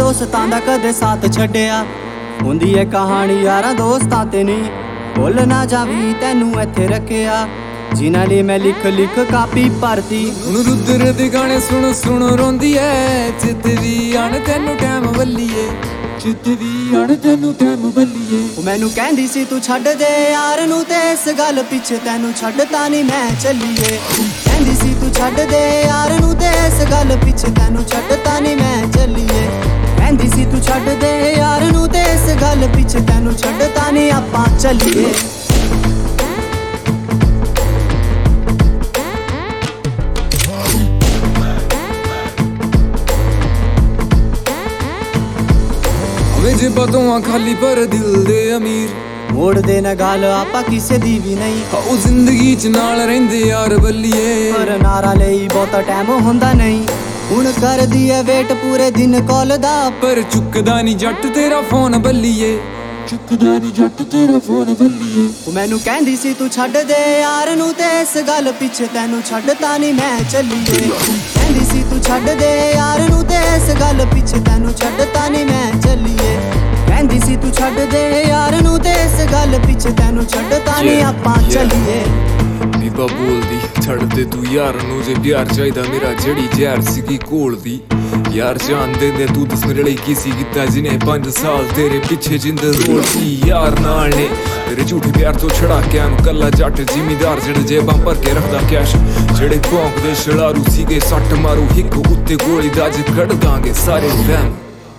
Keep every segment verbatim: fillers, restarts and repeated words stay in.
ਦੋਸਤਾਂ ਦਾ ਕਦੇ ਸਾਥ ਛੱਡਿਆ। ਹੁੰਦੀ ਏ ਕਹਾਣੀ ਯਾਰਾਂ ਦੋਸਤਾਂ ਤੇ ਨਹੀਂ, ਭੁੱਲ ਨਾ ਜਾਵੀਂ ਤੈਨੂੰ ਇੱਥੇ ਰੱਖਿਆ। ਜਿਨ੍ਹਾਂ ਲਈ ਮੈਂ ਲਿਖ ਲਿਖ ਕਾਪੀ ਭਰਤੀ। ਹੁਣ ਰੁੱਦਰ ਦੇ ਗਾਣੇ ਸੁਣ ਸੁਣ ਰੋਂਦੀ ਐ, ਚਿੱਤ ਵੀ ਆਣ ਤੈਨੂੰ ਟਾਈਮ ਵੱਲੀਏ, ਚਿੱਤ ਵੀ ਆਣ ਤੈਨੂੰ ਟਾਈਮ ਵੱਲੀਏ। ਉਹ ਮੈਨੂੰ ਕਹਿੰਦੀ ਸੀ ਤੂੰ ਛੱਡ ਦੇ ਯਾਰ ਨੂੰ, ਤੇ ਇਸ ਗੱਲ ਪਿੱਛੇ ਤੈਨੂੰ ਛੱਡਤਾ ਨਹੀਂ ਮੈਂ ਚੱਲੀਏ। ਕਹਿੰਦੀ ਸੀ ਤੂੰ ਛੱਡ ਦੇ ਯਾਰ ਨੂੰ, ਤੇ ਇਸ ਗੱਲ ਪਿੱਛੇ ਤੈਨੂੰ ਛੱਡਤਾ ਨਹੀਂ ਮੈਂ ਚੱਲੀਏ। ਕਹਿੰਦੀ ਸੀ ਤੂੰ ਛੱਡ ਦੇ ਯਾਰ ਨੂੰ, ਤੇ ਇਸ ਗੱਲ ਪਿੱਛੇ ਤੈਨੂੰ ਛੱਡਤਾ ਨਹੀਂ ਆਪਾਂ ਚੱਲੀਏ। ਜੇ ਬਤੋਂ ਖਾਲੀ ਪਰ ਦਿਲ ਦੇ ਅਮੀਰ, ਮੋੜਦੇ ਨਾ ਗੱਲ ਆਪਾਂ ਕਿਸੇ ਦੀ ਵੀ ਨਹੀਂ। ਉਹ ਜ਼ਿੰਦਗੀ ਚ ਨਾਲ ਰਹਿੰਦੇ ਯਾਰ ਬੱਲੀਏ, ਪਰ ਨਾਰਾ ਲਈ ਬਹੁਤਾ ਟਾਈਮ ਹੁੰਦਾ ਨਹੀਂ। ਹੁਣ ਕਰਦੀ ਐ ਵੇਟ ਪੂਰੇ ਦਿਨ ਕਾਲ ਦਾ, ਪਰ ਚੁੱਕਦਾ ਨਹੀਂ ਜੱਟ ਤੇਰਾ ਫੋਨ ਬੱਲੀਏ, ਚੁੱਕਦਾ ਨਹੀਂ ਜੱਟ ਤੇਰਾ ਫੋਨ ਬੱਲੀਏ। ਉਹ ਮੈਨੂੰ ਕਹਿੰਦੀ ਸੀ ਤੂੰ ਛੱਡ ਦੇ ਯਾਰ ਨੂੰ, ਤੇ ਇਸ ਗੱਲ ਪਿੱਛੇ ਤੈਨੂੰ ਛੱਡਤਾ ਨਹੀਂ ਮੈਂ ਚੱਲੀਏ। ਕਹਿੰਦੀ ਸੀ ਤੂੰ ਛੱਡ ਦੇ ਯਾਰ ਨੂੰ, ਤੇ ਇਸ ਗੱਲ ਪਿੱਛੇ ਤੈਨੂੰ ਛੱਡਤਾ ਨਹੀਂ ਮੈਂ ਚੱਲੀਏ। ਕਹਿੰਦੀ ਸੀ ਤੂੰ ਛੱਡ ਦੇ ਯਾਰ ਨੂੰ, ਤੇ ਇਸ ਗੱਲ ਪਿੱਛੇ ਤੈਨੂੰ ਛੱਡਤਾ ਨਹੀਂ ਆਪਾਂ ਚੱਲੀਏ। ਬੀਬਾ ਬੋਲਦੀ ਛੱਡ ਦੇ ਤੂੰ ਯਾਰ ਨੂੰ, ਜੇ ਪਿਆਰ ਚਾਹੀਦਾ ਮੇਰਾ ਜਿਹੜੀ ਜ਼ਹਿਰ ਸੀਗੀ ਘੋਲ ਦੀ। ਯਾਰ ਜਾਣਦੇ ਨੇ ਤੂੰ ਦੱਸ ਮੇਰੇ ਲਈ ਕੀ ਸੀ ਕੀਤਾ, ਜਿਹਨੇ ਪੰਜ ਸਾਲ ਤੇਰੇ ਪਿੱਛੇ ਜਿੰਦ ਰੋਲ ਸੀ ਯਾਰ ਨਾਲ ਨੇ। ਤੇਰੇ ਝੂਠੇ ਪਿਆਰ ਤੋਂ ਛੜਾ ਕੇ ਆਮ ਕੱਲਾ ਜੱਟ ਜ਼ਿਮੀਦਾਰ, ਜਿਹੜੇ ਜੇਬਾਂ ਭਰ ਕੇ ਰੱਖਦਾ ਕੈਸ਼, ਜਿਹੜੇ ਭੌਂਕਦੇ ਛੜਾਰੂ ਸੀਗੇ ਸੱਟ ਮਾਰੂ ਹਿੱਕ ਉੱਤੇ ਗੋਲੀ ਦਾ ਅੱਜ ਕੱਢ ਦਾਂਗੇ ਸਾਰੇ ਵਹਿਮ।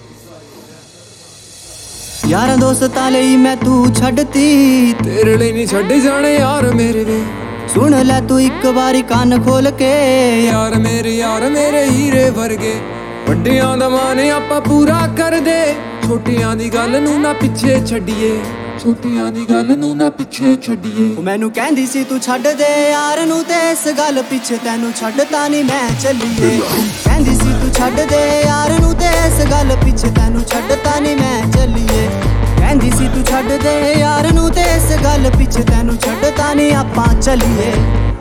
ਯਾਰਾਂ ਦੋਸਤਾਂ ਲਈ ਮੈਂ ਤੂੰ ਛੱਡਤੀ, ਤੇਰੇ ਲਈ ਨਹੀਂ ਛੱਡੇ ਜਾਣੇ ਯਾਰ ਮੇਰੇ ਵੇ। ਸੁਣ ਲੈ ਤੂੰ ਇੱਕ ਵਾਰੀ ਕੰਨ ਖੋਲ ਕੇ, ਯਾਰ ਮੇਰੇ ਯਾਰ ਮੇਰੇ ਹੀਰੇ ਵਰਗੇ। ਵੱਡਿਆਂ ਦਾ ਮਾਣ ਆਪਾਂ ਪੂਰਾ ਕਰਦੇ, ਛੋਟਿਆਂ ਦੀ ਗੱਲ ਨੂੰ ਨਾ ਪਿੱਛੇ ਛੱਡੀਏ, ਛੋਟਿਆਂ ਦੀ ਗੱਲ ਨੂੰ ਨਾ ਪਿੱਛੇ ਛੱਡੀਏ। ਉਹ ਮੈਨੂੰ ਕਹਿੰਦੀ ਸੀ ਤੂੰ ਛੱਡ ਦੇ ਯਾਰ ਨੂੰ, ਤੇ ਇਸ ਗੱਲ ਪਿੱਛੇ ਤੈਨੂੰ ਛੱਡਤਾ ਨਹੀਂ ਮੈਂ ਚੱਲੀਏ। ਕਹਿੰਦੀ ਸੀ ਤੂੰ ਛੱਡ ਦੇ ਯਾਰ ਨੂੰ, ਤੇ ਇਸ ਗੱਲ ਪਿੱਛੇ ਤੈਨੂੰ ਛੱਡਤਾ ਨਹੀਂ ਮੈਂ ਚੱਲੀਏ। ਕਹਿੰਦੀ ਸੀ ਤੂੰ ਛੱਡ ਦੇ ਯਾਰ ਨੂੰ, ਤੇ ਇਸ ਗੱਲ ਪਿੱਛੇ ਤੈਨੂੰ ਛੱਡਤਾ ਨਹੀਂ ਆਪਾਂ ਚੱਲੀਏ।